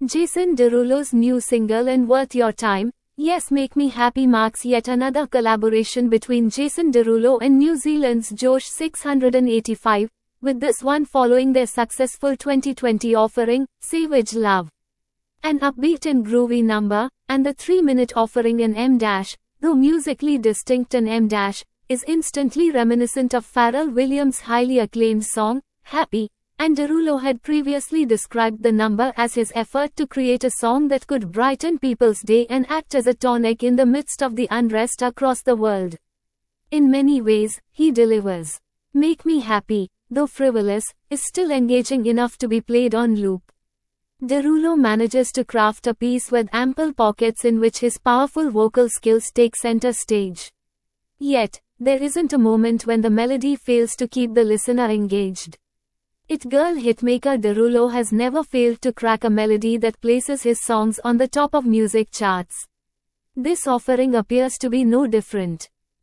Jason Derulo's new single and Worth Your Time, Yes Make Me Happy marks yet another collaboration between Jason Derulo and New Zealand's Josh 685, with this one following their successful 2020 offering, Savage Love. An upbeat and groovy number, and the 3-minute offering in M-, though musically distinct in M-, is instantly reminiscent of Pharrell Williams' highly acclaimed song, Happy, and Derulo had previously described the number as his effort to create a song that could brighten people's day and act as a tonic in the midst of the unrest across the world. In many ways, he delivers. Make Me Happy, though frivolous, is still engaging enough to be played on loop. Derulo manages to craft a piece with ample pockets in which his powerful vocal skills take center stage. Yet, there isn't a moment when the melody fails to keep the listener engaged. It-girl hitmaker Derulo has never failed to crack a melody that places his songs on the top of music charts. This offering appears to be no different.